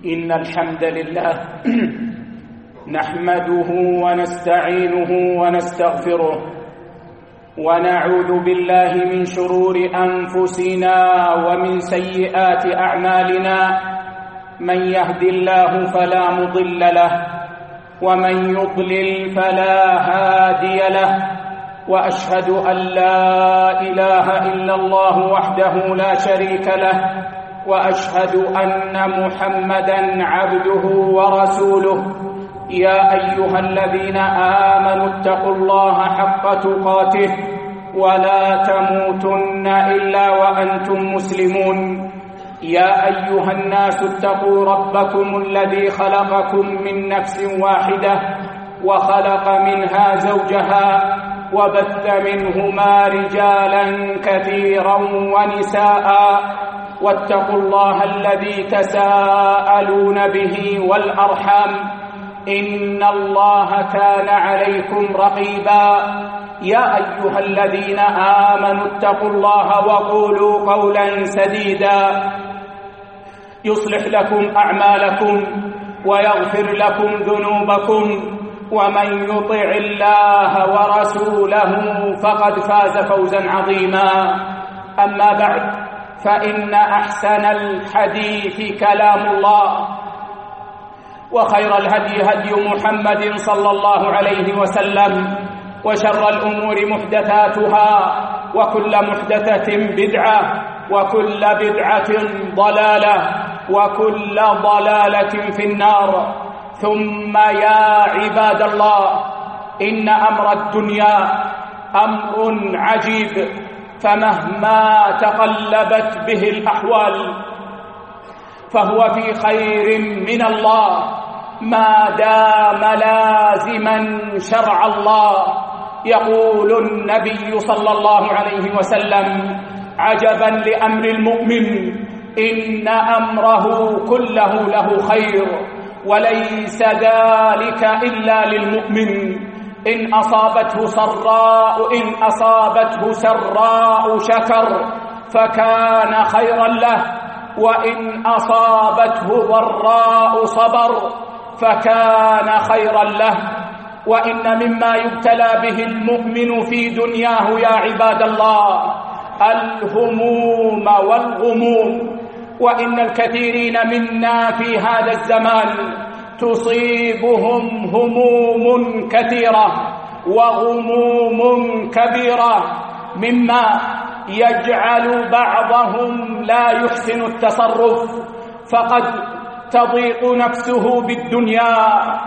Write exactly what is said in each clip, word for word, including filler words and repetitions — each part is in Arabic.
إن الحمد لله نحمده ونستعينه ونستغفره ونعوذ بالله من شرور أنفسنا ومن سيئات أعمالنا. من يهد الله فلا مضل له ومن يضلل فلا هادي له، وأشهد أن لا إله إلا الله وحده لا شريك له، وأشهد أن محمدًا عبده ورسوله. يا أيها الذين آمنوا اتقوا الله حق تقاته ولا تموتن إلا وأنتم مسلمون. يا أيها الناس اتقوا ربكم الذي خلقكم من نفس واحدة وخلق منها زوجها وبث منهما رجالا كثيرا ونساء، واتقوا الله الذي تساءلون به والأرحام إن الله كان عليكم رقيبا. يا أيها الذين آمنوا اتقوا الله وقولوا قولا سديدا يصلح لكم أعمالكم ويغفر لكم ذنوبكم، ومن يطع الله ورسوله فقد فاز فوزا عظيما. أما بعد، فإن أحسن الحديث كلام الله، وخير الهدي هدي محمد صلى الله عليه وسلم، وشر الأمور محدثاتها، وكل محدثة بدعة، وكل بدعة ضلالة، وكل ضلالة في النار. ثم يا عباد الله، إن أمر الدنيا أمر عجيب، فمهما تقلبت به الأحوال فهو في خير من الله ما دام لازما شرع الله. يقول النبي صلى الله عليه وسلم: عجبا لأمر المؤمن، إن أمره كله له خير، وليس ذلك إلا للمؤمن. إن أصابته سراء إن أصابته سراء شكر فكان خيرا له، وإن أصابته ضراء صبر فكان خيرا له. وإن مما يبتلى به المؤمن في دنياه يا عباد الله الهموم والغموم، وإن الكثيرين منا في هذا الزمان تصيبهم هموم كثيرة وغموم كبيرة، مما يجعل بعضهم لا يحسن التصرف، فقد تضيق نفسه بالدنيا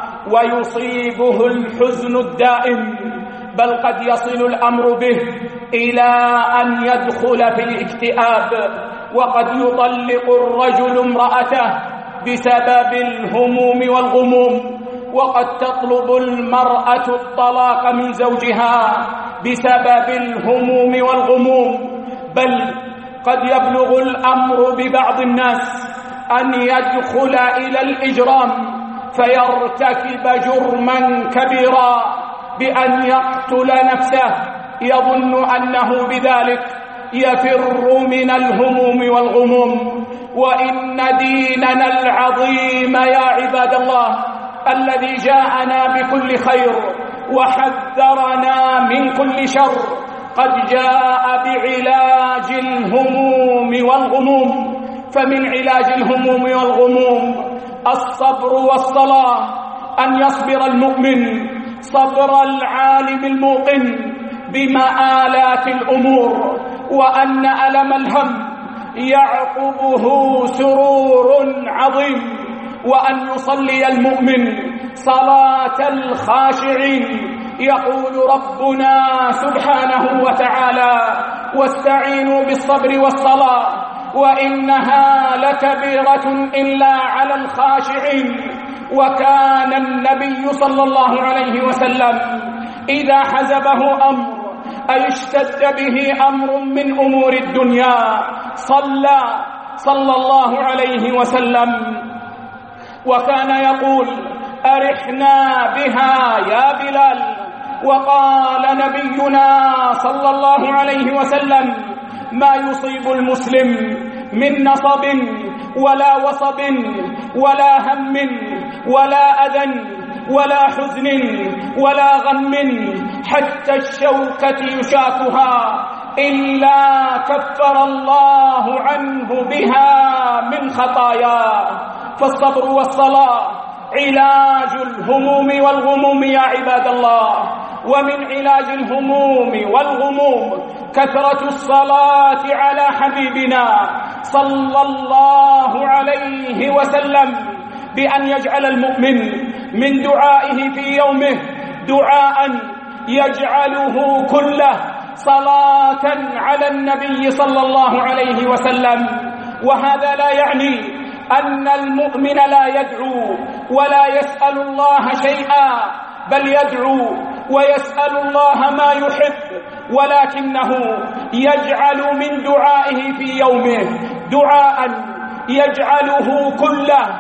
ويصيبه الحزن الدائم، بل قد يصل الأمر به إلى أن يدخل في الاكتئاب. وقد يطلق الرجل امرأته بسبب الهموم والغموم، وقد تطلب المرأة الطلاق من زوجها بسبب الهموم والغموم، بل قد يبلغ الأمر ببعض الناس أن يدخل إلى الإجرام فيرتكب جرما كبيرا بأن يقتل نفسه، يظن أنه بذلك يفر من الهموم والغموم. وإن ديننا العظيم يا عباد الله الذي جاءنا بكل خير وحذرنا من كل شر قد جاء بعلاج الهموم والغموم. فمن علاج الهموم والغموم الصبر والصلاة، أن يصبر المؤمن صبر العالم الموقن بمآلات الأمور، وأن ألم الهم يعقبه سرور عظيم، وأن يصلي المؤمن صلاة الخاشعين. يقول ربنا سبحانه وتعالى: واستعينوا بالصبر والصلاة وإنها لكبيرة إلا على الخاشعين. وكان النبي صلى الله عليه وسلم إذا حزبه أمر أي اشتد به أمر من أمور الدنيا صلى صلى الله عليه وسلم، وكان يقول: أرحنا بها يا بلال. وقال نبينا صلى الله عليه وسلم: ما يصيب المسلم من نصب ولا وصب ولا هم ولا أذى ولا حزن ولا غم حتى الشوكة يشاكها إلا كفر الله عنه بها من خطاياه. فالصبر والصلاة علاج الهموم والغموم يا عباد الله. ومن علاج الهموم والغموم كثرة الصلاة على حبيبنا صلى الله عليه وسلم، بأن يجعل المؤمن من دعائه في يومه دعاء يجعله كله صلاة على النبي صلى الله عليه وسلم. وهذا لا يعني أن المؤمن لا يدعو ولا يسأل الله شيئا، بل يدعو ويسأل الله ما يحب، ولكنه يجعل من دعائه في يومه دعاء يجعله كله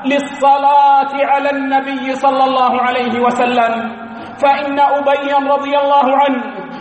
للصلاة على النبي صلى الله عليه وسلم. فإن أبيا رضي الله عنه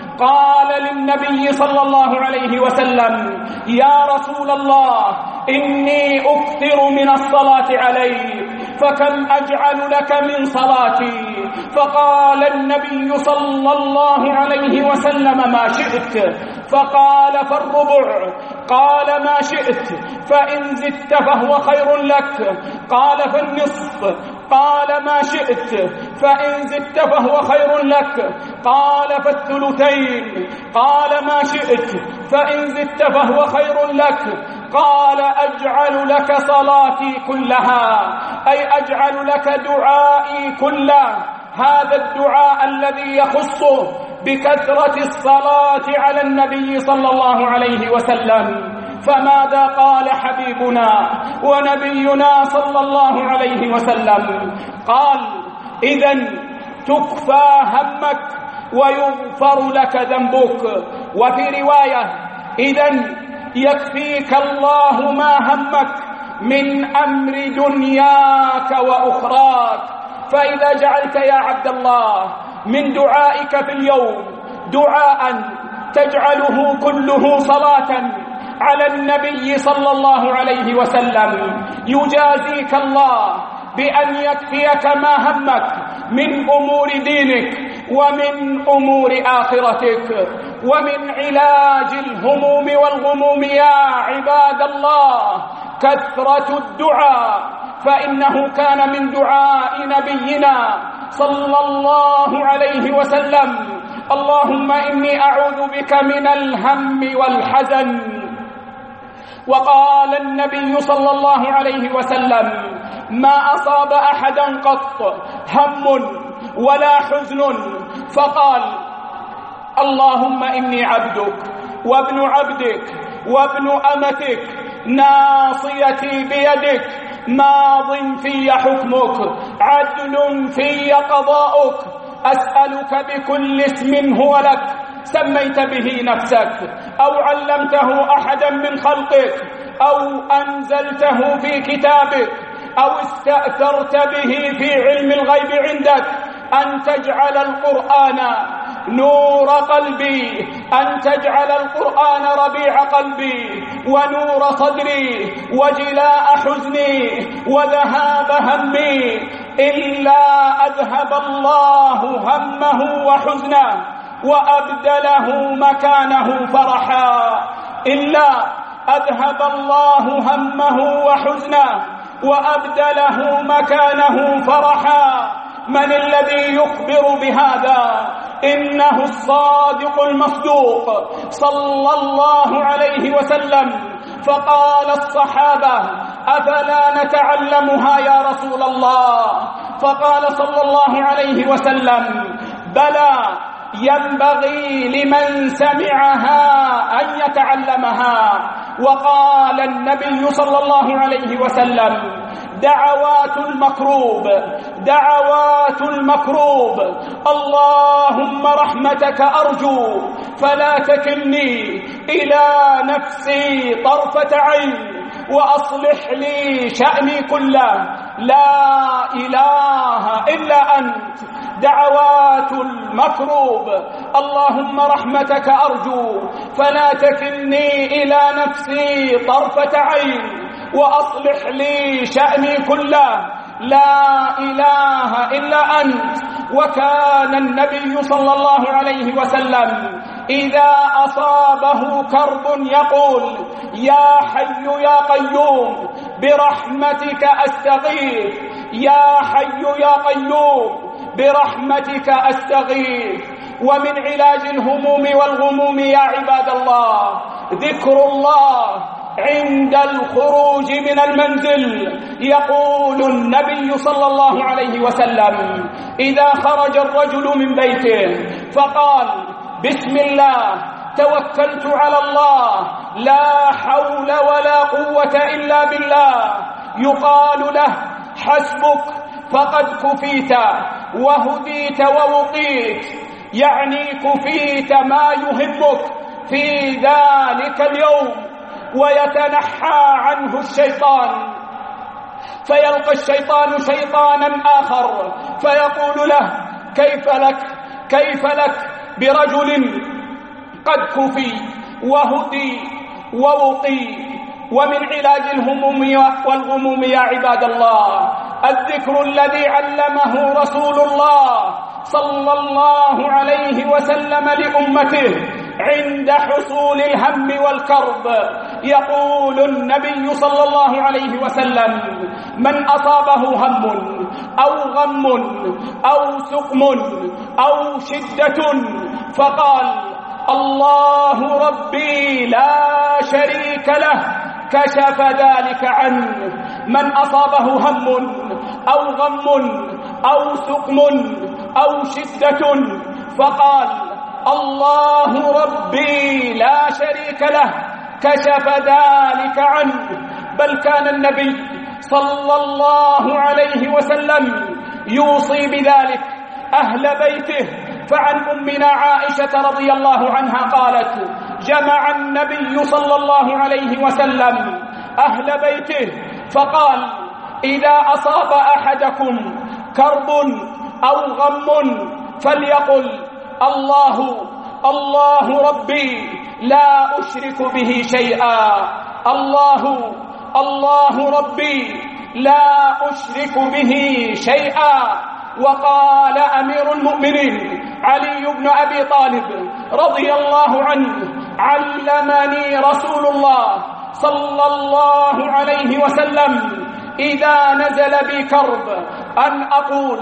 قال للنبي صلى الله عليه وسلم: يا رسول الله، إني أكثر من الصلاة عليك، فكم أجعل لك من صلاتي؟ فقال النبي صلى الله عليه وسلم: ما شئت. فقال: فالربع. قال: ما شئت. فإن زدت فهو خير لك. قال: فالنصف. قال: ما شئت. فإن زدت فهو خير لك. قال: فالثلثين. قال: ما شئت. فإن زدت فهو خير لك. قال: أجعل لك صلاتي كلها، أي أجعل لك دعائي كله. هذا الدعاء الذي يخصه بكثرة الصلاة على النبي صلى الله عليه وسلم. فماذا قال حبيبنا ونبينا صلى الله عليه وسلم؟ قال: إذن تكفى همك ويغفر لك ذنبك. وفي رواية: إذن يكفيك الله ما همك من أمر دنياك وأخراك. فإذا جعلت يا عبد الله من دعائك في اليوم دعاء تجعله كله صلاة على النبي صلى الله عليه وسلم، يجازيك الله بأن يكفيك ما همك من أمور دينك ومن أمور آخرتك. ومن علاج الهموم والغموم يا عباد الله كثرة الدعاء، فإنه كان من دعاء نبينا صلى الله عليه وسلم: اللهم إني أعوذ بك من الهم والحزن. وقال النبي صلى الله عليه وسلم: ما أصاب أحدا قط هم ولا حزن فقال: اللهم إني عبدك وابن عبدك وابن أمتك، ناصيتي بيدك، ماض في حكمك، عدل في قضاؤك، أسألك بكل اسم هو لك سميت به نفسك أو علمته أحدا من خلقك أو أنزلته في كتابك أو استأثرت به في علم الغيب عندك، أن تجعل القرآن نور قلبي، أن تجعل القرآن ربيع قلبي ونور صدري وجلاء حزني وذهاب همي، إلا أذهب الله همه وحزنه وأبدله مكانه فرحا، إلا أذهب الله همه وحزنه وأبدله مكانه فرحا. من الذي يخبر بهذا؟ إنه الصادق المصدوق صلى الله عليه وسلم. فقال الصحابة: أفلا نتعلمها يا رسول الله؟ فقال صلى الله عليه وسلم: بلى، ينبغي لمن سمعها أن يتعلمها. وقال النبي صلى الله عليه وسلم: دعوات المكروب، دعوات المكروب، اللهم رحمتك أرجو فلا تكلني إلى نفسي طرفة عين وأصلح لي شأني كله، لا إله إلا أنت دعوات المكروب. اللهم رحمتك أرجو فلا تكلني إلى نفسي طرفة عين وأصلح لي شأني كله، لا إله إلا أنت. وكان النبي صلى الله عليه وسلم إذا أصابه كرب يقول: يا حي يا قيوم برحمتك أستغيث، يا حي يا قيوم برحمتك أستغيث. ومن علاج الهموم والغموم يا عباد الله ذكر الله عند الخروج من المنزل. يقول النبي صلى الله عليه وسلم: إذا خرج الرجل من بيته فقال: بسم الله توكلت على الله لا حول ولا قوة إلا بالله، يقال له: حسبك فقد كفيت وهديت ووقيت، يعني كفيت ما يهمك في ذلك اليوم. ويتنحى عنه الشيطان، فيلقى الشيطان شيطانا آخر فيقول له: كيف لك كيف لك برجل قد كفي وهدي ووقي. ومن علاج الهموم والغموم يا عباد الله الذكر الذي علمه رسول الله صلى الله عليه وسلم لأمته عند حصول الهم والكرب. يقول النبي صلى الله عليه وسلم: من أصابه هم أو غم أو سقم أو شدة فقال: الله ربي لا شريك له كشف ذلك عنه. من أصابه هم أو غم أو سقم أو شدة فقال: الله ربي لا شريك له كشف ذلك عنه. بل كان النبي صلى الله عليه وسلم يوصي بذلك أهل بيته. فعن أمنا عائشة رضي الله عنها قالت: جمع النبي صلى الله عليه وسلم أهل بيته فقال: إذا أصاب أحدكم كرب أو غم فليقل: الله الله ربي لا أشرك به شيئا، الله الله ربي لا أشرك به شيئا. وقال أمير المؤمنين علي بن أبي طالب رضي الله عنه: علمني رسول الله صلى الله عليه وسلم إذا نزل بي كرب أن أقول: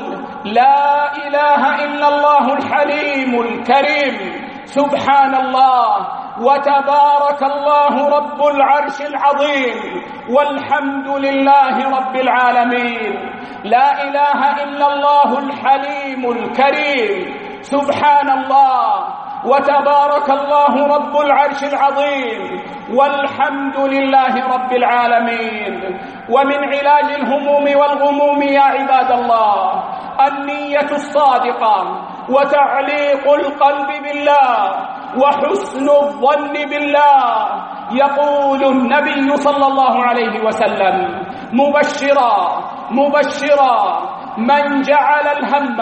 لا إله إلا الله الحليم الكريم، سبحان الله وتبارك الله رب العرش العظيم، والحمد لله رب العالمين. لا إله إلا الله الحليم الكريم، سبحان الله وتبارك الله رب العرش العظيم، والحمد لله رب العالمين. ومن علاج الهموم والغموم يا عباد الله النية الصادقة وتعليق القلب بالله وحسن الظن بالله. يقول النبي صلى الله عليه وسلم: مبشرا مبشرا من جعل الهم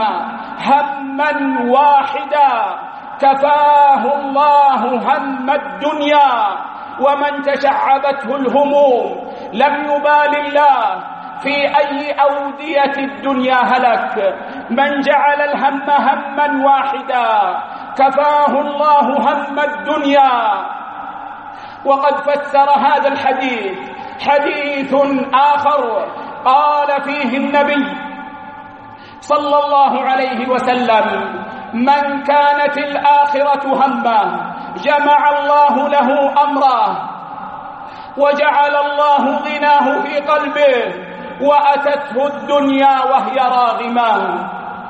هما واحدا كفاه الله هم الدنيا، ومن تشعبته الهموم لم يبال الله في أي أودية الدنيا هلك. من جعل الهم هما واحدا كفاه الله هم الدنيا. وقد فسر هذا الحديث حديث آخر قال فيه النبي صلى الله عليه وسلم: من كانت الآخرة همه جمع الله له أمره وجعل الله غناه في قلبه وأتته الدنيا وهي راغمة.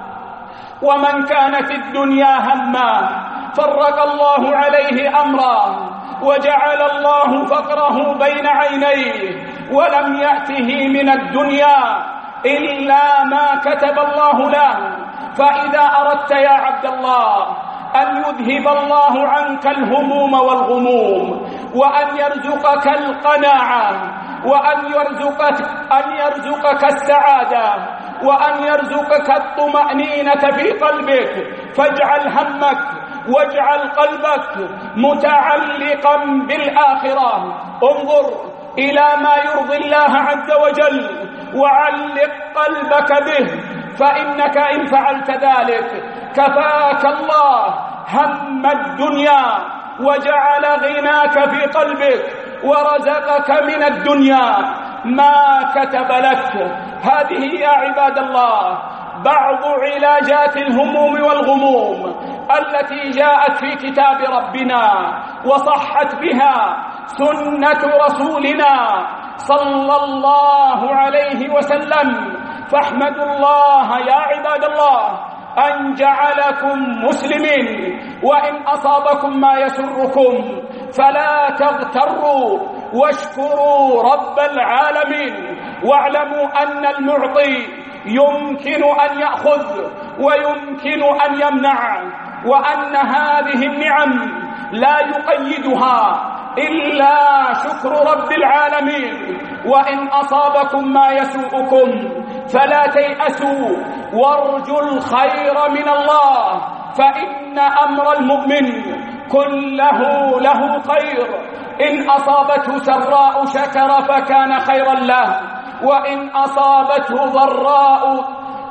ومن كانت الدنيا همه فرق الله عليه أمره وجعل الله فقره بين عينيه ولم يأته من الدنيا إلا ما كتب الله له. فإذا أردت يا عبد الله أن يذهب الله عنك الهموم والغموم وأن يرزقك القناعة وأن يرزقك, أن يرزقك السعادة وأن يرزقك الطمأنينة في قلبك، فاجعل همك واجعل قلبك متعلقا بالآخرة. انظر إلى ما يرضي الله عز وجل وعلق قلبك به، فإنك إن فعلت ذلك كفاك الله هم الدنيا وجعل غناك في قلبك ورزقك من الدنيا ما كتب لك. هذه يا عباد الله بعض علاجات الهموم والغموم التي جاءت في كتاب ربنا وصحت بها سنة رسولنا صلى الله عليه وسلم. فاحمدوا الله يا عباد الله أن جعلكم مسلمين، وإن أصابكم ما يسركم فلا تغتروا واشكروا رب العالمين، واعلموا أن المعطي يمكن أن يأخذ ويمكن أن يمنع، وأن هذه النعم لا يقيدها إلا شكر رب العالمين. وإن أصابكم ما يسوءكم فلا تيأسوا وارجوا الخير من الله، فإن أمر المؤمن كله له خير. إن أصابته سراء شكر فكان خيرا له، وإن أصابته ضراء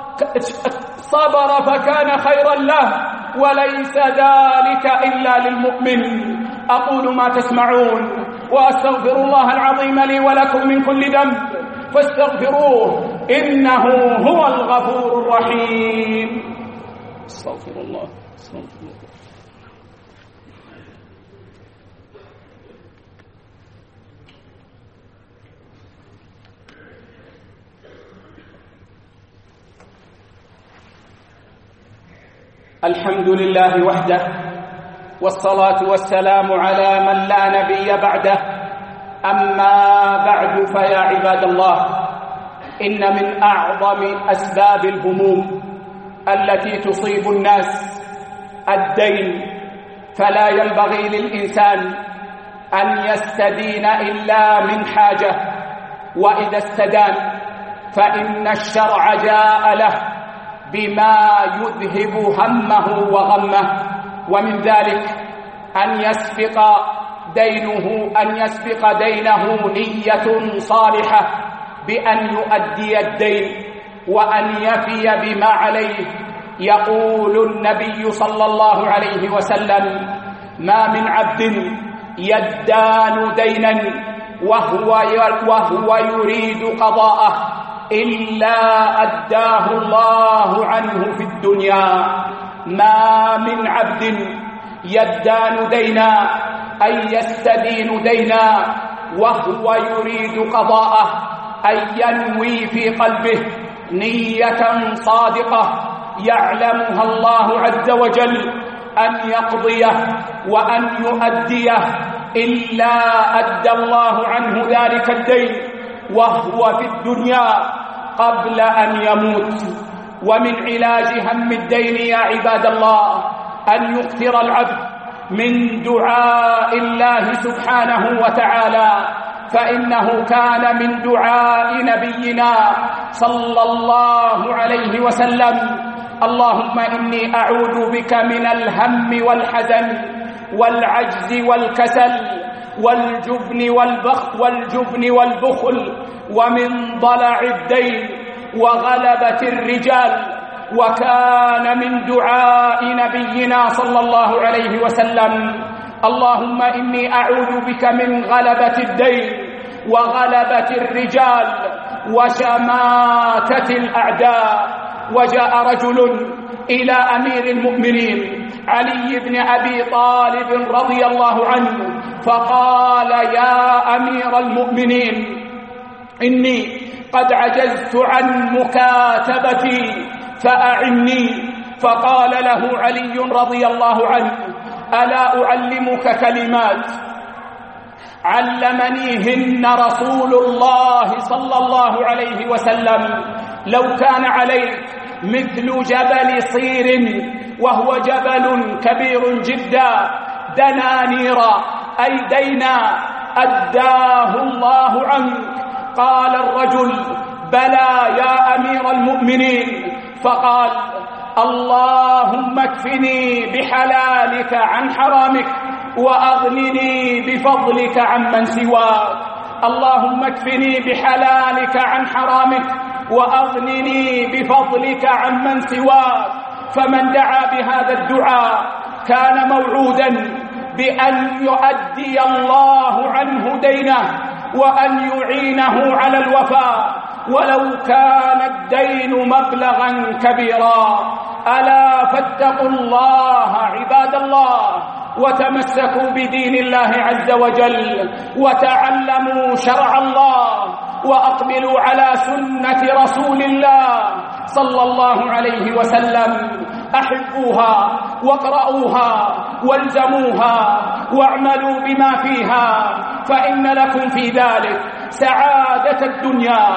صبر فكان خيرا له، وليس ذلك إلا للمؤمن. أقول ما تسمعون وأستغفر الله العظيم لي ولكم من كل ذنب فاستغفروه إنه هو الغفور الرحيم. استغفر الله استغفر الله. الحمد لله وحده، والصلاة والسلام على من لا نبي بعده. أما بعد، فيا عباد الله، إن من أعظم أسباب الهموم التي تصيب الناس الدين، فلا ينبغي للإنسان أن يستدين إلا من حاجة، وإذا استدان فإن الشرع جاء له بما يذهب همه وغمه، ومن ذلك أن يسبق دينه أن يسبق دينه نية صالحة بأن يؤدي الدين وأن يفي بما عليه. يقول النبي صلى الله عليه وسلم: ما من عبد يدان دينا وهو وهو يريد قضاءه إلا أداه الله عنه في الدنيا. ما من عبد يدان دينا أي يستدين دينا وهو يريد قضاءه، أي ينوي في قلبه نية صادقة يعلمها الله عز وجل أن يقضيه وأن يؤديه، إلا أدى الله عنه ذلك الدين وهو في الدنيا قبل أن يموت. ومن علاج هم الدين يا عباد الله أن يكثر العبد من دعاء الله سبحانه وتعالى، فإنه كان من دعاء نبينا صلى الله عليه وسلم: اللهم إني أعوذ بك من الهم والحزن والعجز والكسل والجبن والبخل والجبن والبخل ومن ضلع الدين وغلبة الرجال. وكان من دعاء نبينا صلى الله عليه وسلم: اللهم إني أعوذ بك من غلبة الدين وغلبة الرجال وشماتة الأعداء. وجاء رجل إلى أمير المؤمنين علي بن أبي طالب رضي الله عنه فقال: يا أمير المؤمنين، إني قد عجزت عن مكاتبتي فأعني. فقال له علي رضي الله عنه: ألا أعلمك كلمات علمنيهن رسول الله صلى الله عليه وسلم؟ لو كان عليك مثل جبل صير، وهو جبل كبير جدا، دنانيرا أي دينا أداه الله عنك. قال الرجل: بلى يا أمير أمير المؤمنين، فقال: اللهم اكفني بحلالك عن حرامك وأغنني بفضلك عمن سواك. اللهم اكفني بحلالك عن حرامك وأغنني بفضلك عمن سواك. فمن دعا بهذا الدعاء كان موعودا بأن يؤدي الله عنه دينه وأن يعينه على الوفاء ولو كان الدين مبلغا كبيرا. ألا فاتقوا الله عباد الله، وتمسكوا بدين الله عز وجل، وتعلموا شرع الله، وأقبلوا على سنة رسول الله صلى الله عليه وسلم. أحبوها واقرؤوها والزموها واعملوا بما فيها، فإن لكم في ذلك سعادة الدنيا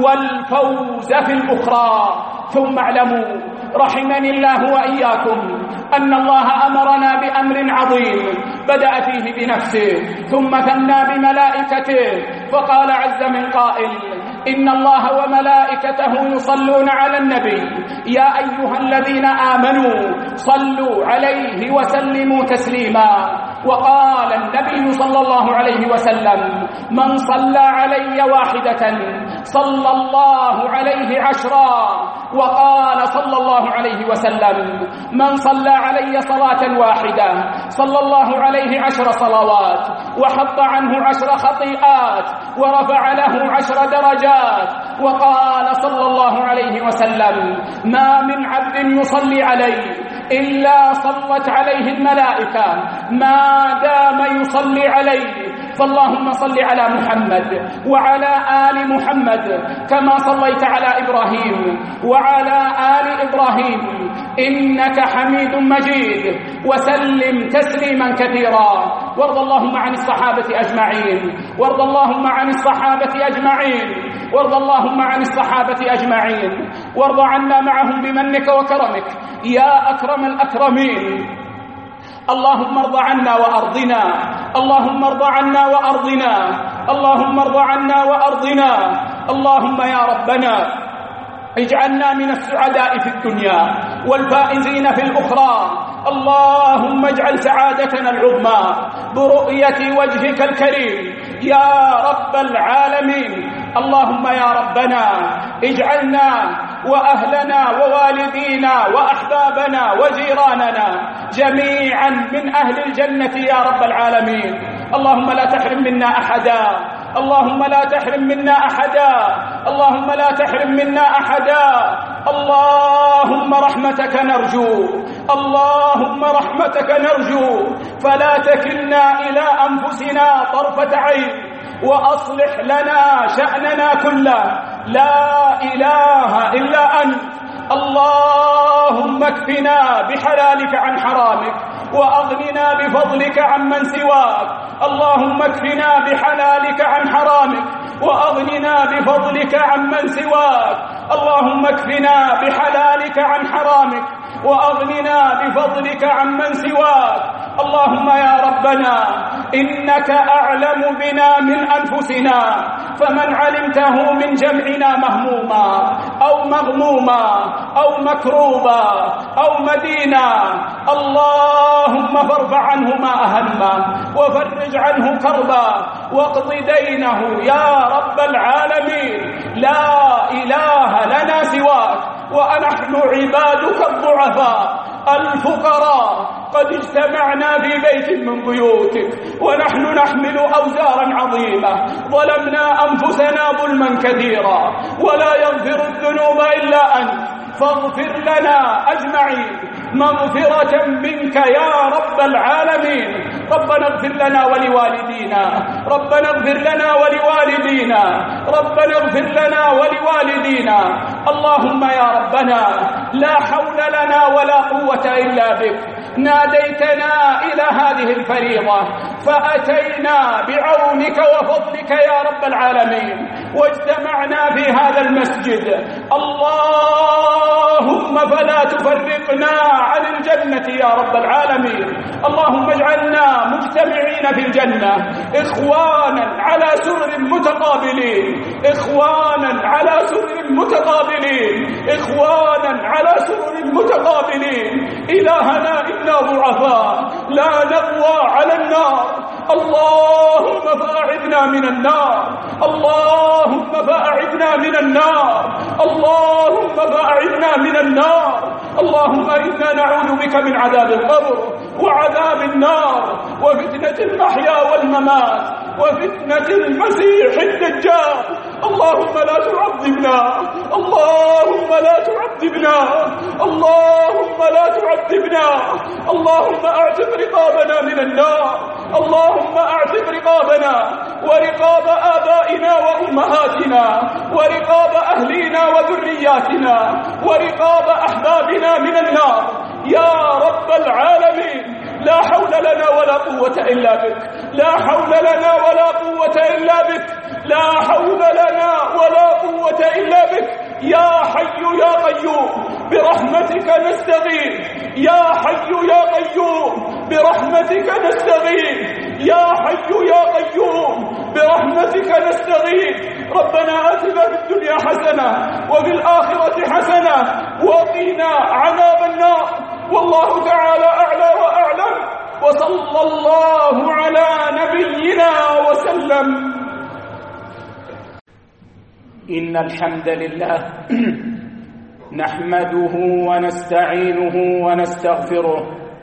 والفوز في الأخرى. ثم اعلموا رحمني الله وإياكم أن الله أمرنا بأمر عظيم بدأ فيه بنفسه ثم ثنى بملائكته، فقال عز من قائل: إن الله وملائكته يصلون على النبي يا أيها الذين آمنوا صلوا عليه وسلموا تسليما. وقال النبي صلى الله عليه وسلم: من صلى علي واحدة صلى الله عليه عشرا. وقال صلى الله عليه وسلم: من صلى علي صلاة واحدة صلى الله عليه عشر صلوات وحط عنه عشر خطيئات ورفع له عشر درجات. وقال صلى الله عليه وسلم: ما من عبد يصلي علي إلا صلت عليه الملائكة ما دام يصلي عليه. فاللهم صل على محمد وعلى آل محمد كما صليت على إبراهيم وعلى آل إبراهيم إنك حميد مجيد، وسلم تسليما كثيرا. وارض اللهم عن الصحابة أجمعين وارض اللهم عن الصحابة أجمعين وارض اللهم عن الصحابة أجمعين وارض عنا معهم بمنك وكرمك يا أكرم الأكرمين. اللهم ارض عنا وأرضنا اللهم ارض عنا وأرضنا اللهم ارض عنا وأرضنا. اللهم يا ربنا اجعلنا من السعداء في الدنيا والفائزين في الأخرى. اللهم اجعل سعادتنا العظمى برؤية وجهك الكريم يا رب العالمين. اللهم يا ربنا اجعلنا وأهلنا ووالدينا وأحبابنا وجيراننا جميعا من أهل الجنة يا رب العالمين. اللهم لا تحرم منا أحدا اللهم لا تحرم منا أحدا اللهم لا تحرم منا أحدا. اللهم رحمتك نرجو اللهم رحمتك نرجو، فلا تكلنا إلى أنفسنا طرفة عين، وأصلح لنا شأننا كله. لا إله إلا أنت. اللهم اكفنا بحلالك عن حرامك وأغننا بفضلك عمن سواك. اللهم اكفنا بحلالك عن حرامك وأغننا بفضلك عمن سواك. اللهم اكفنا بحلالك عن حرامك وأغننا بفضلك عمن سواك. اللهم يا ربنا إنك أعلم بنا من أنفسنا، فمن علمته من جمعنا مهموما أو مغموما أو مكروبا أو مدينا، اللهم فارفع عنه ما أهمه وفرج عنه كربا واقض دينه يا رب العالمين. لا إله لنا سواك، ونحن عبادك الضعفاء الفقراء قد اجتمعنا في بيت من بيوتك ونحن نحمل أوزارا عظيمة، ظلمنا أنفسنا ظلما كثيرا ولا يغفر الذنوب إلا أنت، فاغفر لنا أجمعين مغفرة منك يا رب العالمين. ربنا اغفر لنا ولوالدينا ربنا اغفر لنا ولوالدينا ربنا اغفر لنا ولوالدينا. اللهم يا ربنا لا حول لنا ولا قوة إلا بك، ناديتنا إلى هذه الفريضة فأتينا بعونك وفضلك يا رب العالمين، واجتمعنا في هذا المسجد. اللهم فلا تفرقنا عن الجنة يا رب العالمين. اللهم اجعلنا مجتمعين في الجنة إخوانا على سرر متقابلين إخوانا على سرر متقابلين متقابلين، إخوانا على سرر متقابلين. إلهنا إنا ضعفاء لا نقوى على النار، اللهم فأعذنا من النار، اللهم فأعذنا من النار، اللهم فأعذنا من النار. اللهم إنا نعوذ بك من عذاب القبر وعذاب النار وفتنة المحيا والممات وفتنة المسيح الدجال. اللهم لا تعذبنا، اللهم لا تعذبنا، اللهم لا تعذبنا. اللهم اعتق رقابنا من النار، اللهم اعتق رقابنا ورقاب آبائنا وأمهاتنا ورقاب أهلينا وذرياتنا ورقاب أحبابنا من النار يا رب العالمين. لا حول لنا ولا قوة إلا بك، لا حول لنا ولا قوة إلا بك، لا حول لنا ولا قوة إلا بك. يا حي يا قيوم برحمتك نستغيث، يا حي يا قيوم برحمتك نستغيث، يا حي يا قيوم برحمتك نستغيث. ربنا آتنا في الدنيا حسنة وفي الآخرة حسنة وقنا عذاب النار. والله تعالى أعلى وأعلم، وصلى الله على نبينا وسلم. إن الحمد لله نحمده ونستعينه ونستغفره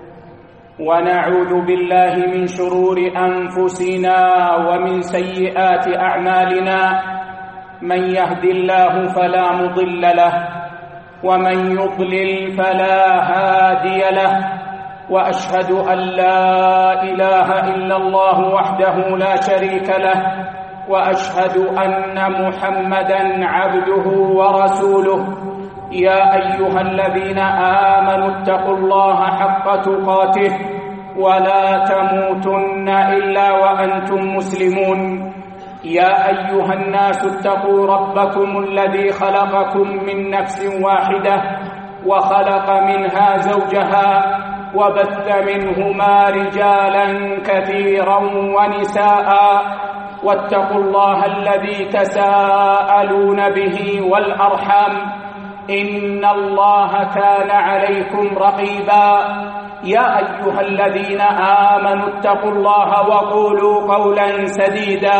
ونعوذ بالله من شرور أنفسنا ومن سيئات أعمالنا. من يهد الله فلا مضل له ومن يضلل فلا هادي له، وأشهد أن لا إله إلا الله وحده لا شريك له، وأشهد أن محمدًا عبده ورسوله. يا أيها الذين آمنوا اتقوا الله حق تقاته ولا تموتن إلا وأنتم مسلمون. يا أيها الناس اتقوا ربكم الذي خلقكم من نفس واحدة وخلق منها زوجها وبث منهما رجالا كثيرا ونساء، واتقوا الله الذي تساءلون به والأرحام إن الله كان عليكم رقيبا. يا أيها الذين آمنوا اتقوا الله وقولوا قولا سديدا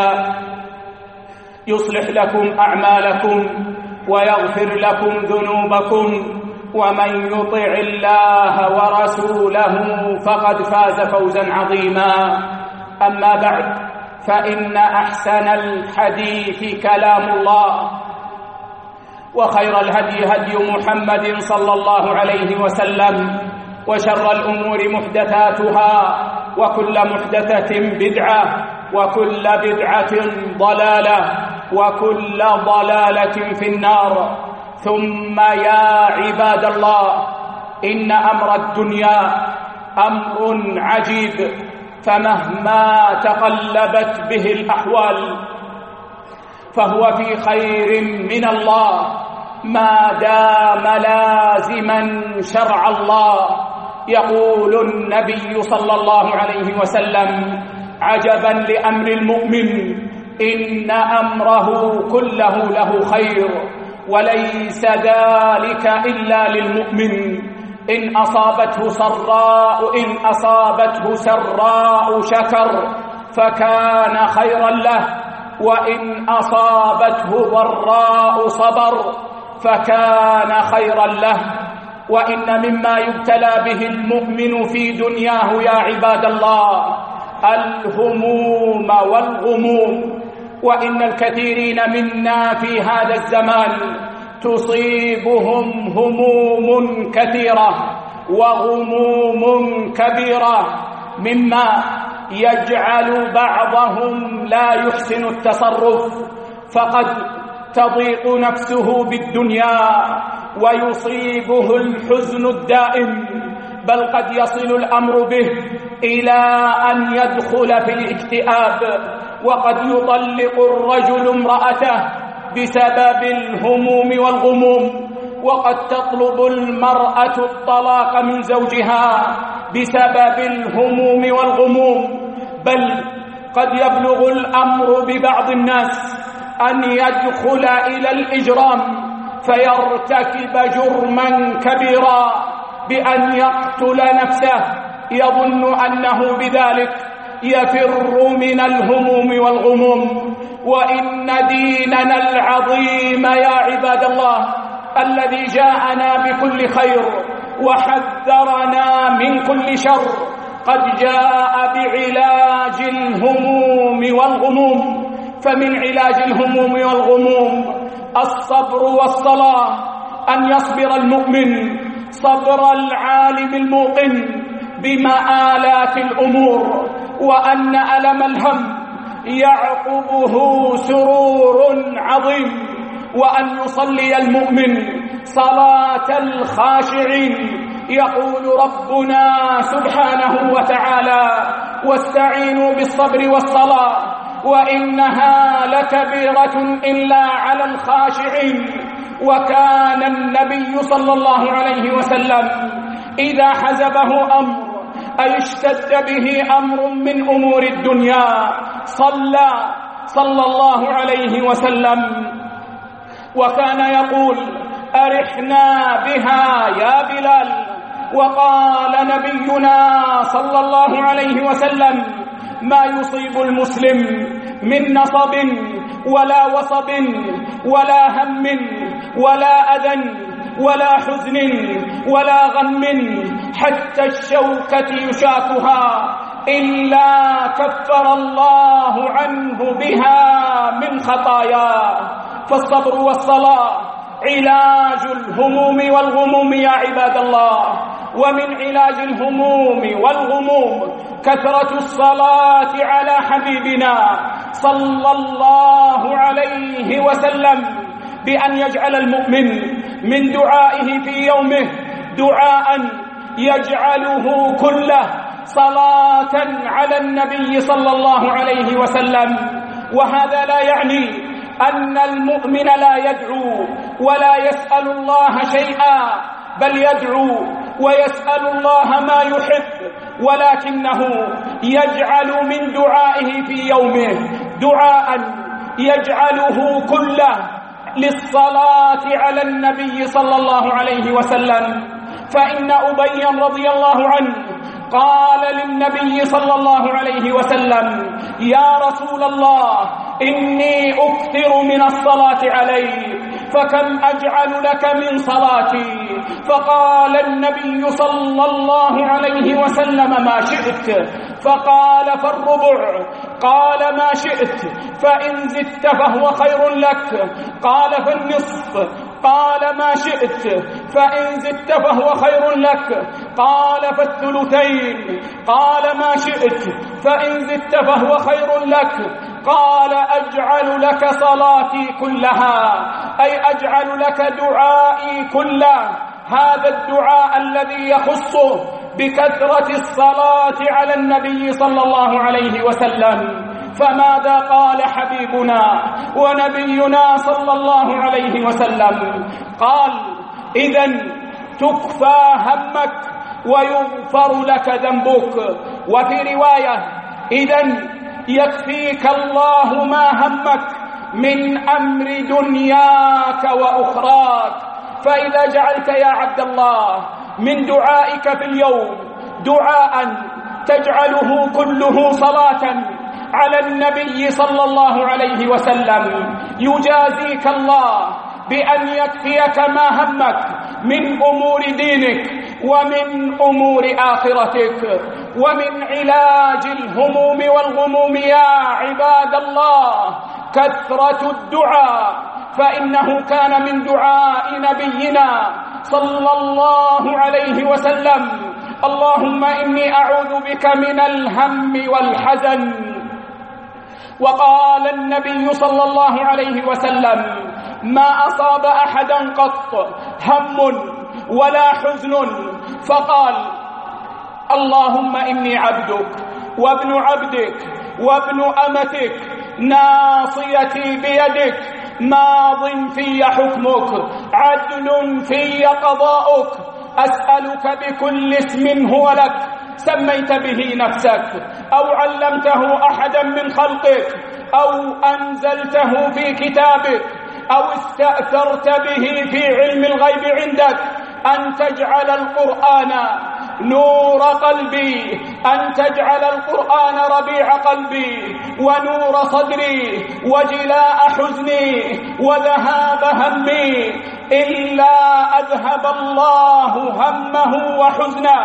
يصلح لكم أعمالكم ويغفر لكم ذنوبكم، ومن يطع الله ورسوله فقد فاز فوزا عظيما. أما بعد، فإن أحسن الحديث كلام الله، وخير الهدي هدي محمد صلى الله عليه وسلم، وشر الأمور محدثاتها، وكل محدثة بدعة، وكل بدعة ضلالة، وكل ضلالة في النار. ثم يا عباد الله، إن أمر الدنيا أمر عجيب، فمهما تقلبت به الأحوال فهو في خير من الله ما دام لازما شرع الله. يقول النبي صلى الله عليه وسلم: عجبا لأمر المؤمن، إن أمره كله له خير، وليس ذلك إلا للمؤمن. إن أصابته سراء إن أصابته سراء شكر فكان خيرا له، وإن أصابته ضراء صبر فكان خيرا له. وإن مما يبتلى به المؤمن في دنياه يا عباد الله الهموم والغموم، وإن الكثيرين منا في هذا الزمان تصيبهم هموم كثيرة وغموم كبيرة، مما يجعل بعضهم لا يحسن التصرف، فقد تضيق نفسه بالدنيا ويصيبه الحزن الدائم، بل قد يصل الأمر به إلى أن يدخل في الاكتئاب. وقد يطلق الرجل امرأته بسبب الهموم والغموم، وقد تطلب المرأة الطلاق من زوجها بسبب الهموم والغموم، بل قد يبلغ الأمر ببعض الناس أن يدخل إلى الإجرام فيرتكب جرما كبيرا بأن يقتل نفسه يظن أنه بذلك يفر من الهموم والغموم. وإن ديننا العظيم يا عباد الله الذي جاءنا بكل خير وحذرنا من كل شر قد جاء بعلاج الهموم والغموم. فمن علاج الهموم والغموم الصبر والصلاة، أن يصبر المؤمن صبر العالم الموقن بمآلات الأمور، وأن ألم الهم يعقبه سرور عظيم، وأن يصلي المؤمن صلاة الخاشعين. يقول ربنا سبحانه وتعالى: واستعينوا بالصبر والصلاة وإنها لكبيرة إلا على الخاشعين. وكان النبي صلى الله عليه وسلم إذا حزبه أمر أي اشتد به أمر من أمور الدنيا صلى صلى الله عليه وسلم، وكان يقول: أرحنا بها يا بلال. وقال نبينا صلى الله عليه وسلم: ما يصيب المسلم من نصب ولا وصب ولا هم ولا أذى ولا حزن ولا غم حتى الشوكة يشاكها إلا كفر الله عنه بها من خطاياه. فالصبر والصلاة علاج الهموم والغموم يا عباد الله. ومن علاج الهموم والغموم كثرة الصلاة على حبيبنا صلى الله عليه وسلم، بأن يجعل المؤمن من دعائه في يومه دعاء يجعله كله صلاة على النبي صلى الله عليه وسلم. وهذا لا يعني أن المؤمن لا يدعو ولا يسأل الله شيئا، بل يدعو ويسأل الله ما يحب، ولكنه يجعل من دعائه في يومه دعاء يجعله كله للصلاة على النبي صلى الله عليه وسلم. فإن أبي رضي الله عنه قال للنبي صلى الله عليه وسلم: يا رسول الله إني أكثر من الصلاة عليك، فكم أجعل لك من صلاتي؟ فقال النبي صلى الله عليه وسلم: ما شئت. فقال: فالربع. قال: ما شئت. فإن زدت فهو خير لك. قال: فالنصف. قال: ما شئت. فإن زدت فهو خير لك. قال: فالثلثين. قال: ما شئت. فإن زدت فهو خير لك. قال: أجعل لك صلاتي كلها، أي أجعل لك دعائي كله. هذا الدعاء الذي يخصه بكثرة الصلاة على النبي صلى الله عليه وسلم. فماذا قال حبيبنا ونبينا صلى الله عليه وسلم؟ قال: إذن تكفى همك ويغفر لك ذنبك. وفي رواية: إذن يكفيك الله ما همك من أمر دنياك وأخراك. فإذا جعلت يا عبد الله من دعائك في اليوم دعاء تجعله كله صلاة على النبي صلى الله عليه وسلم، يجازيك الله بأن يكفيك ما همك من أمور دينك ومن أمور آخرتك. ومن علاج الهموم والغموم يا عباد الله كثرة الدعاء، فإنه كان من دعاء نبينا صلى الله عليه وسلم: اللهم إني أعوذ بك من الهم والحزن. وقال النبي صلى الله عليه وسلم: ما أصاب أحدا قط هم ولا حزن فقال: اللهم إني عبدك وابن عبدك وابن أمتك ناصيتي بيدك ماض في حكمك عدل في قضاؤك، أسألك بكل اسم هو لك سميت به نفسك أو علمته أحدا من خلقك أو أنزلته في كتابك أو استأثرت به في علم الغيب عندك أن تجعل القرآن نور قلبي، أن تجعل القرآن ربيع قلبي ونور صدري وجلاء حزني وذهاب همي، إلا أذهب الله همه وحزنه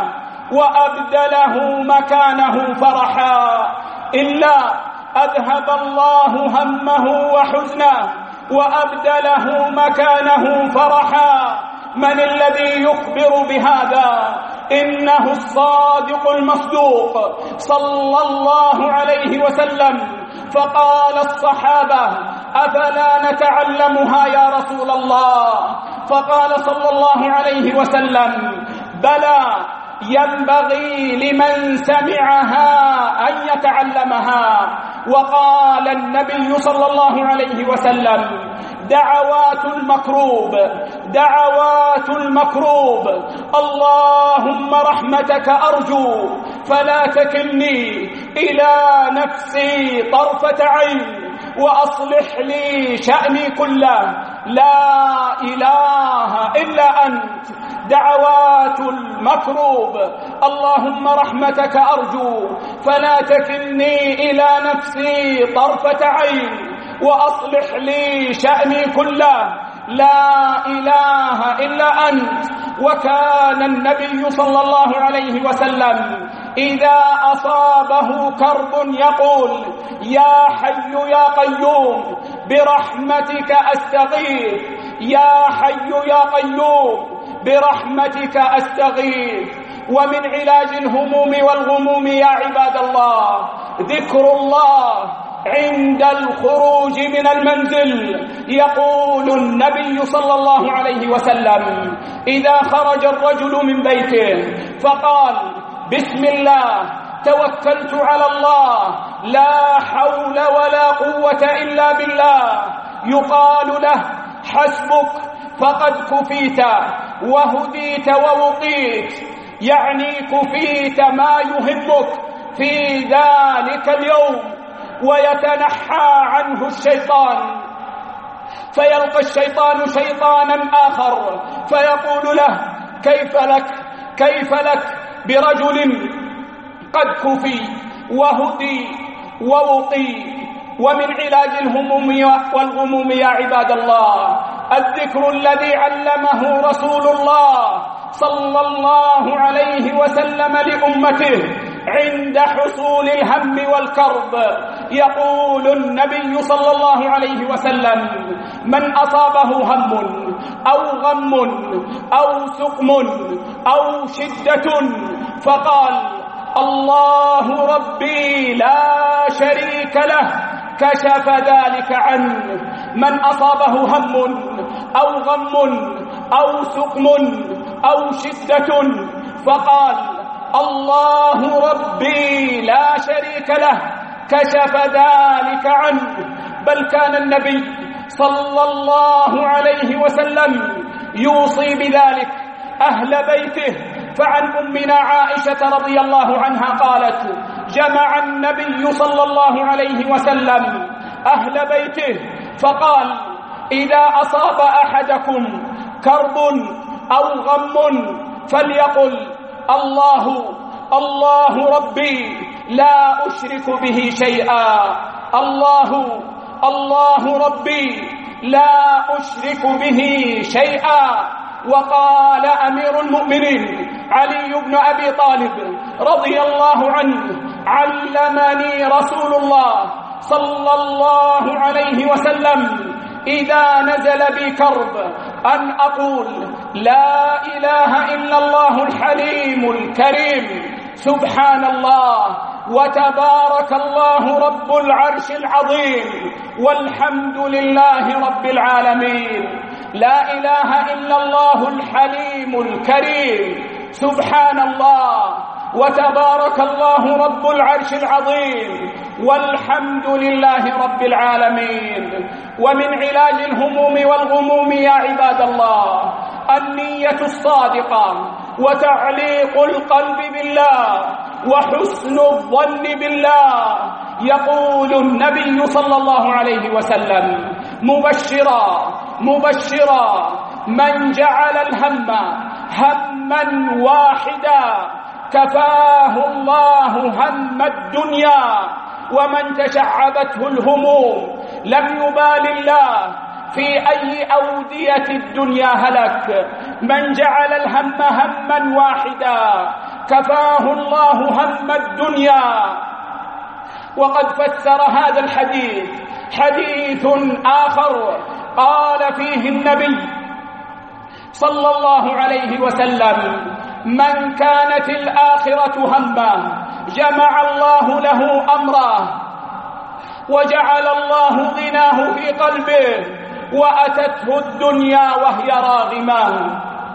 وأبدله مكانه فرحا، إلا أذهب الله همه وحزنه وأبدله مكانه فرحا. من الذي يخبر بهذا؟ إنه الصادق المصدوق صلى الله عليه وسلم. فقال الصحابة: أفلا نتعلمها يا رسول الله؟ فقال صلى الله عليه وسلم: بلى، ينبغي لمن سمعها أن يتعلمها. وقال النبي صلى الله عليه وسلم: دعوات المكروب، دعوات المكروب، اللهم رحمتك أرجو فلا تكلني إلى نفسي طرفة عين وأصلح لي شأني كله، لا إله إلا أنت. دعوات المكروب، اللهم رحمتك أرجو فلا تكلني إلى نفسي طرفة عين وأصلح لي شأني كله، لا إله إلا أنت. وكان النبي صلى الله عليه وسلم إذا أصابه كرب يقول: يا حي يا قيوم برحمتك أستغيث، يا حي يا قيوم برحمتك أستغيث. ومن علاج الهموم والغموم يا عباد الله ذكر الله عند الخروج من المنزل. يقول النبي صلى الله عليه وسلم: إذا خرج الرجل من بيته فقال: بسم الله توكلت على الله لا حول ولا قوة إلا بالله، يقال له: حسبك فقد كفيت وهديت ووقيت، يعني كفيت ما يهمك في ذلك اليوم. ويتنحى عنه الشيطان، فيلقى الشيطان شيطانا آخر فيقول له: كيف لك كيف لك برجل قد كفي وهدي ووقي. ومن علاج الهموم والغموم يا عباد الله الذكر الذي علمه رسول الله صلى الله عليه وسلم لأمته عند حصول الهم والكرب. يقول النبي صلى الله عليه وسلم: من أصابه هم أو غم أو سقم أو شدة فقال: الله ربي لا شريك له، كشف ذلك عنه. من أصابه هم أو غم أو سقم أو شدة فقال: الله ربي لا شريك له، كشف ذلك عنه. بل كان النبي صلى الله عليه وسلم يوصي بذلك أهل بيته. فعن أمنا عائشة رضي الله عنها قالت: جمع النبي صلى الله عليه وسلم أهل بيته فقال: إذا أصاب أحدكم كرب أو غم فليقل: الله الله ربي لا أشرك به شيئا، الله الله ربي لا أشرك به شيئا. وقال أمير المؤمنين علي بن أبي طالب رضي الله عنه: علمني رسول الله صلى الله عليه وسلم إذا نزل بي كرب أن أقول: لا إله إلا الله الحليم الكريم، سبحان الله وتبارك الله رب العرش العظيم، والحمد لله رب العالمين. لا إله إلا الله الحليم الكريم، سبحان الله وتبارك الله رب العرش العظيم، والحمد لله رب العالمين. ومن علاج الهموم والغموم يا عباد الله النية الصادقة وتعليق القلب بالله وحسن الظن بالله. يقول النبي صلى الله عليه وسلم: مبشرا مبشرا من جعل الهم هما واحدا كفاه الله هم الدنيا، ومن تشعبته الهموم لم يبال الله في أي أودية الدنيا هلك. من جعل الهم هما واحدا كفاه الله هم الدنيا. وقد فسر هذا الحديث حديث آخر قال فيه النبي صلى الله عليه وسلم: من كانت الآخرة همه جمع الله له أمره وجعل الله غناه في قلبه وأتته الدنيا وهي راغمة.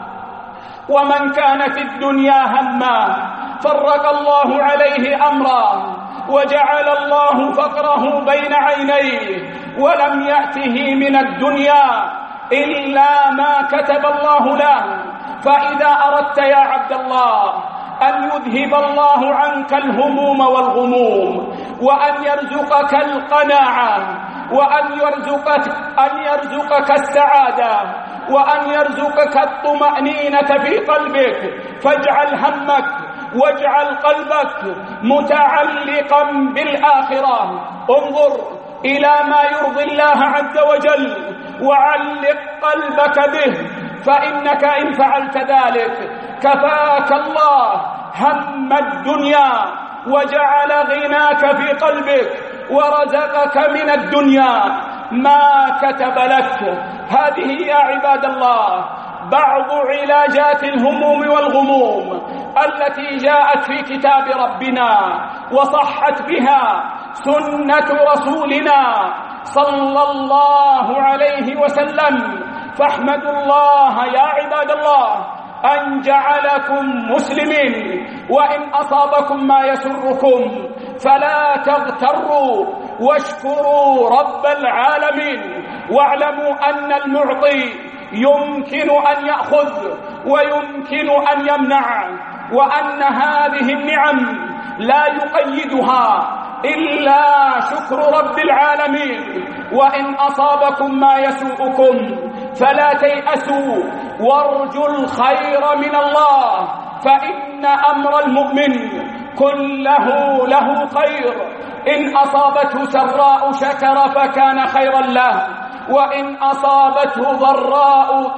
ومن كانت الدنيا همه فرق الله عليه أمره وجعل الله فقره بين عينيه ولم يأته من الدنيا إلا ما كتب الله له. فإذا أردت يا عبد الله أن يذهب الله عنك الهموم والغموم، وأن يرزقك القناعة، وأن يرزقك, أن يرزقك السعادة، وأن يرزقك الطمأنينة في قلبك، فاجعل همك واجعل قلبك متعلقا بالآخرة. انظر إلى ما يرضي الله عز وجل وعلق قلبك به، فإنك إن فعلت ذلك كفاك الله هم الدنيا وجعل غناك في قلبك ورزقك من الدنيا ما كتب لك. هذه يا عباد الله بعض علاجات الهموم والغموم التي جاءت في كتاب ربنا وصحت بها سنة رسولنا صلى الله عليه وسلم. فاحمدوا الله يا عباد الله أن جعلكم مسلمين، وإن أصابكم ما يسركم فلا تغتروا واشكروا رب العالمين، واعلموا أن المعطي يمكن أن يأخذ ويمكن أن يمنع، وأن هذه النعم لا يقيدها إلا شكر رب العالمين. وإن أصابكم ما يسوءكم فلا تيأسوا وارجوا الخير من الله، فإن أمر المؤمن كله له خير. إن أصابته سراء شكر فكان خيرا له، وإن أصابته ضراء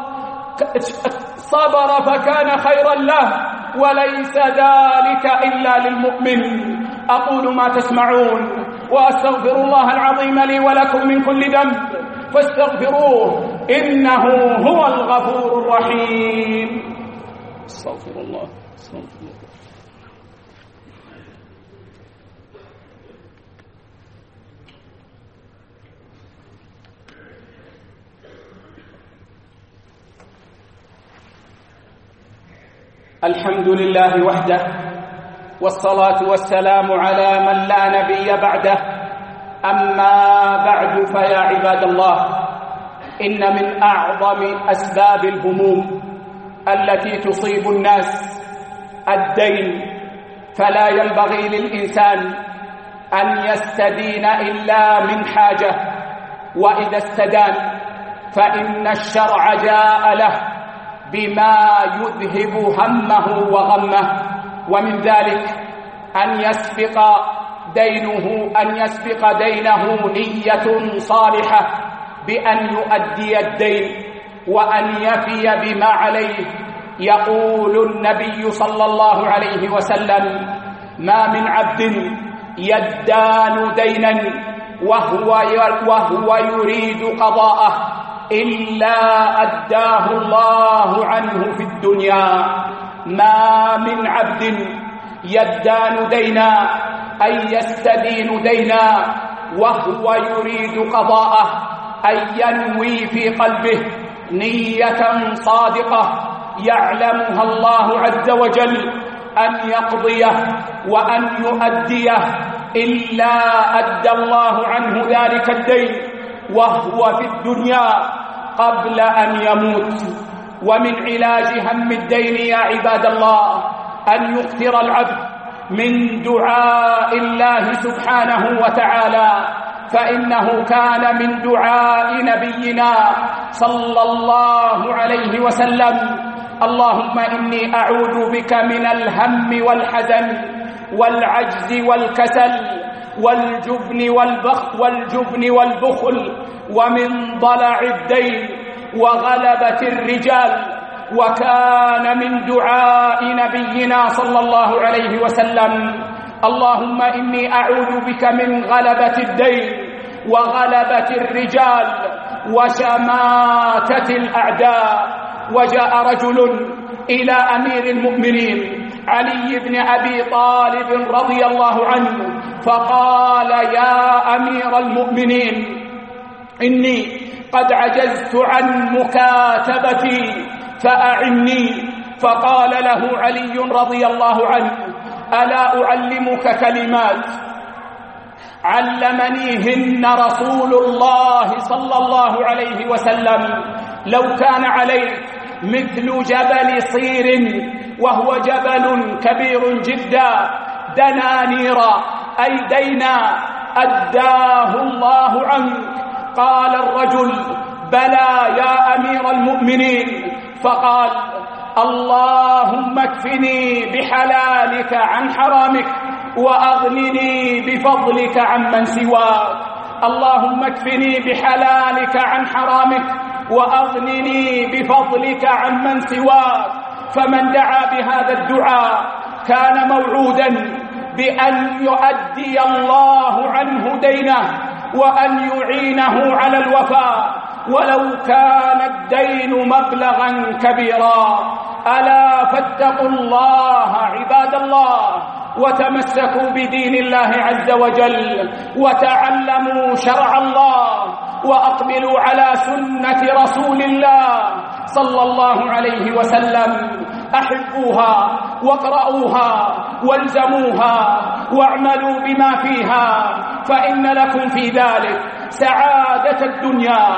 صبر فكان خيرا له، وليس ذلك إلا للمؤمن. أقول ما تسمعون وأستغفر الله العظيم لي ولكم من كل ذنب فاستغفروه إنه هو الغفور الرحيم. استغفر الله استغفر الله. الحمد لله وحده، والصلاة والسلام على من لا نبي بعده. أما بعد، فيا عباد الله، إن من أعظم أسباب الهموم التي تصيب الناس الدين، فلا ينبغي للإنسان أن يستدين إلا من حاجة، وإذا استدان فإن الشرع جاء له بما يذهب همه وغمه، ومن ذلك أن يسبق دينه أن يسبق دينه نية صالحة بأن يؤدي الدين وأن يفي بما عليه. يقول النبي صلى الله عليه وسلم: ما من عبد يدان دينا وهو وهو يريد قضاءه إلا أداه الله عنه في الدنيا. ما من عبد يدان دينا أي يستدين دينا وهو يريد قضاءه، أي ينوي في قلبه نية صادقة يعلمها الله عز وجل أن يقضيه وأن يؤديه، إلا أدى الله عنه ذلك الدين وهو في الدنيا قبل أن يموت. ومن علاج هم الدين يا عباد الله أن يكثر العبد من دعاء الله سبحانه وتعالى فإنه كان من دعاء نبينا صلى الله عليه وسلم: اللهم إني أعوذ بك من الهم والحزن والعجز والكسل والجبن والبخل والجبن والبخل ومن ضلع الدين وغلبة الرجال. وكان من دعاء نبينا صلى الله عليه وسلم: اللهم إني أعوذ بك من غلبة الدين وغلبة الرجال وشماتة الأعداء. وجاء رجل إلى أمير المؤمنين علي بن أبي طالب رضي الله عنه فقال: يا أمير المؤمنين، إني قد عجزت عن مكاتبتي فأعني. فقال له علي رضي الله عنه: ألا أعلمك كلمات علمنيهن رسول الله صلى الله عليه وسلم؟ لو كان عليك مثل جبل صير، وهو جبل كبير جدا، دنانيرا أي دينا أداه الله عنك. قال الرجل: بلى يا أمير المؤمنين. فقال: اللهم اكفني بحلالك عن حرامك وأغنني بفضلك عمن سواك. اللهم اكفني بحلالك عن حرامك وأغنني بفضلك عمن سواك. فمن دعا بهذا الدعاء كان موعودا بأن يؤدي الله عنه دينه وأن يعينه على الوفاء، ولو كان الدين مبلغا كبيرا. ألا فاتقوا الله عباد الله، وتمسكوا بدين الله عز وجل، وتعلموا شرع الله، وأقبلوا على سنة رسول الله صلى الله عليه وسلم. أحبوها واقرؤوها والزموها واعملوا بما فيها، فإن لكم في ذلك سعادة الدنيا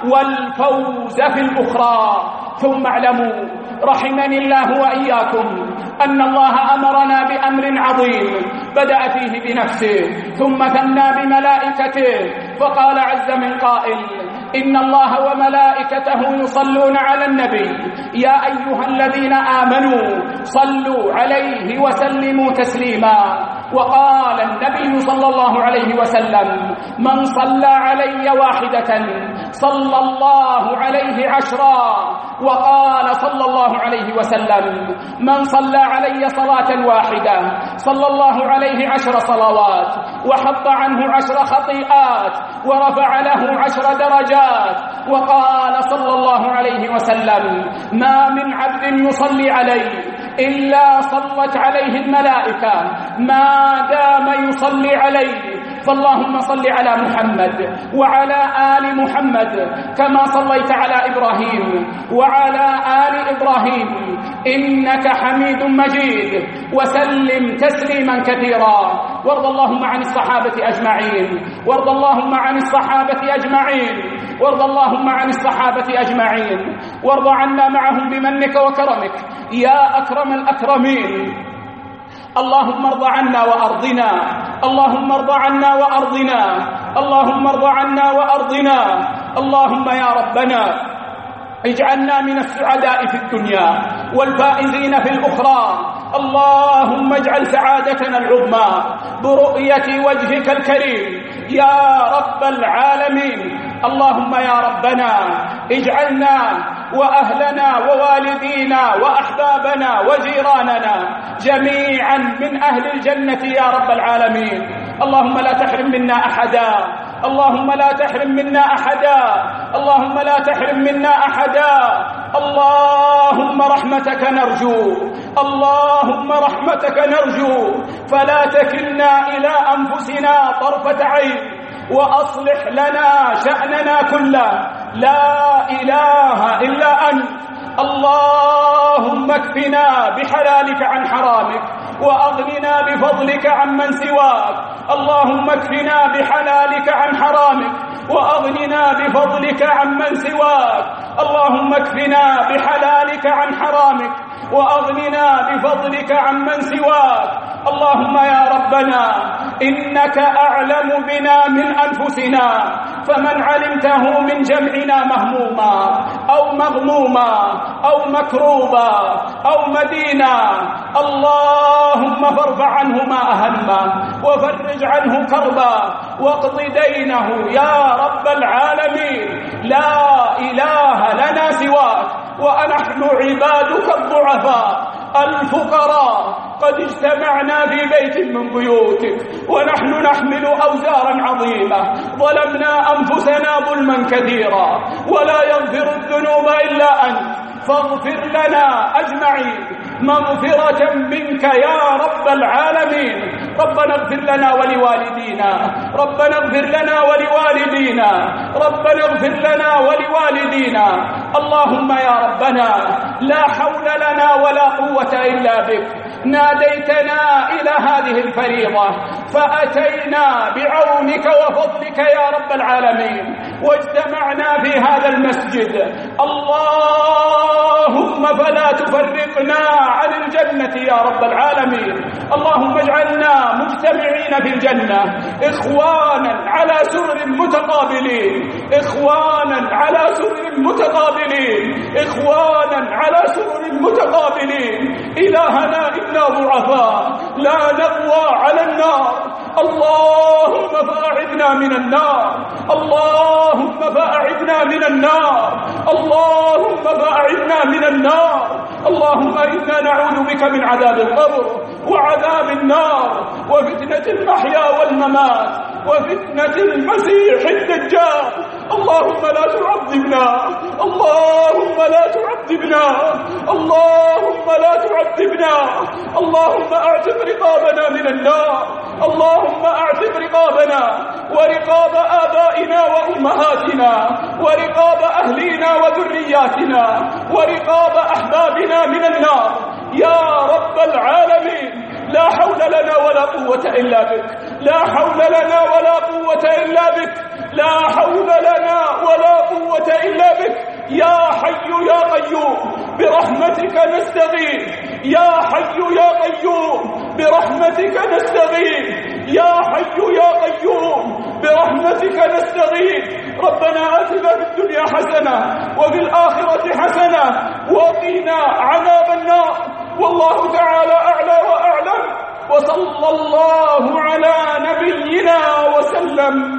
والفوز في الأخرى. ثم اعلموا رحمني الله وإياكم أن الله أمرنا بأمر عظيم بدأ فيه بنفسه ثم ثنى بملائكته، فقال عز من قائل: إن الله وملائكته يصلون على النبي يا أيها الذين آمنوا صلوا عليه وسلموا تسليما. وقال النبي صلى الله عليه وسلم: من صلى علي واحدة صلى الله عليه عشرا. وقال صلى الله عليه وسلم: من صلى علي صلاة واحدة صلى الله عليه عشر صلوات وحط عنه عشر خطيئات ورفع له عشر درجات. وقال صلى الله عليه وسلم: ما من عبد يصلي علي إلا صلت عليه الملائكة ما دام يصلي عليه. فاللهم صل على محمد وعلى آل محمد كما صليت على إبراهيم وعلى آل إبراهيم إنك حميد مجيد، وسلم تسليما كثيرا. وارض اللهم عن الصحابة أجمعين وارض اللهم عن الصحابة أجمعين وارض اللهم عن الصحابة أجمعين وارض عنا معهم بمنك وكرمك يا أكرم الأكرمين. اللهم ارض عنا وأرضنا اللهم ارض عنا وأرضنا اللهم ارض عنا وأرضنا. اللهم يا ربنا اجعلنا من السعداء في الدنيا والفائزين في الأخرى. اللهم اجعل سعادتنا العظمى برؤية وجهك الكريم يا رب العالمين. اللهم يا ربنا اجعلنا وأهلنا ووالدينا وأحبابنا وجيراننا جميعا من أهل الجنة يا رب العالمين. اللهم لا تحرم منا أحدا اللهم لا تحرم منا أحدا اللهم لا تحرم منا أحدا. اللهم رحمتك نرجو اللهم رحمتك نرجو، فلا تكلنا إلى أنفسنا طرفة عين، وأصلح لنا شأننا كله. لا إله إلا أنت. اللهم اكفنا بحلالك عن حرامك وأغننا بفضلك عمن سواك. اللهم اكفنا بحلالك عن حرامك وأغننا بفضلك عمن سواك. اللهم اكفنا بحلالك عن حرامك وأغننا بفضلك عمن سواك. اللهم يا ربنا إنك أعلم بنا من أنفسنا، فمن علمته من جمعنا مهموما أو مغموما أو مكروبا أو مدينا، اللهم فارفع عنه ما أهمه وفرج عنه كربا واقض دينه يا رب العالمين. لا إله لنا سواك، ونحن عبادك الضعفاء الفقراء قد اجتمعنا في بيت من بيوتك ونحن نحمل أوزارا عظيمة، ظلمنا أنفسنا ظلما كثيرا ولا يغفر الذنوب إلا أنت، فاغفر لنا أجمعين مغفرة منك يا رب العالمين. ربنا اغفر لنا ولوالدينا، ربنا اغفر لنا ولوالدينا، ربنا اغفر لنا ولوالدينا. اللهم يا ربنا لا حول لنا ولا قوة إلا بك، ناديتنا إلى هذه الفريضة فأتينا بعونك وفضلك يا رب العالمين واجتمعنا في هذا المسجد. اللهم فلا تفرقنا عن الجنة يا رب العالمين. اللهم اجعلنا مجتمعين في الجنة إخوانا على سرر متقابلين، إخوانا على سرر متقابلين، إخوانا على سرر متقابلين. إلهنا إنا ضعفاء لا نقوى على النار، اللهم فأعذنا من النار، اللهم فأعذنا من النار، اللهم فأعذنا من النار. اللهم إنا نعوذ بك من عذاب القبر وعذاب النار وفتنة المحيا والممات وفتنة المسيح الدجال. اللهم لا تعذبنا، اللهم لا تعذبنا، اللهم لا تعذبنا. اللهم اعتق رقابنا من النار، اللهم اعتق رقابنا ورقاب آبائنا وأمهاتنا ورقاب أهلينا وذرياتنا ورقاب أحبابنا من النار يا رب العالمين. لا حول لنا ولا قوة إلا بك، لا حول لنا ولا قوة إلا بك، لا حول لنا ولا قوة إلا بك. يا حي يا قيوم برحمتك نستغيث، يا حي يا قيوم برحمتك نستغيث، يا حي يا قيوم برحمتك نستغيث. ربنا آتنا في الدنيا حسنة وفي الآخرة حسنة وقنا عذاب النار. والله تعالى أعلى وأعلم، وصلى الله على نبينا وسلم.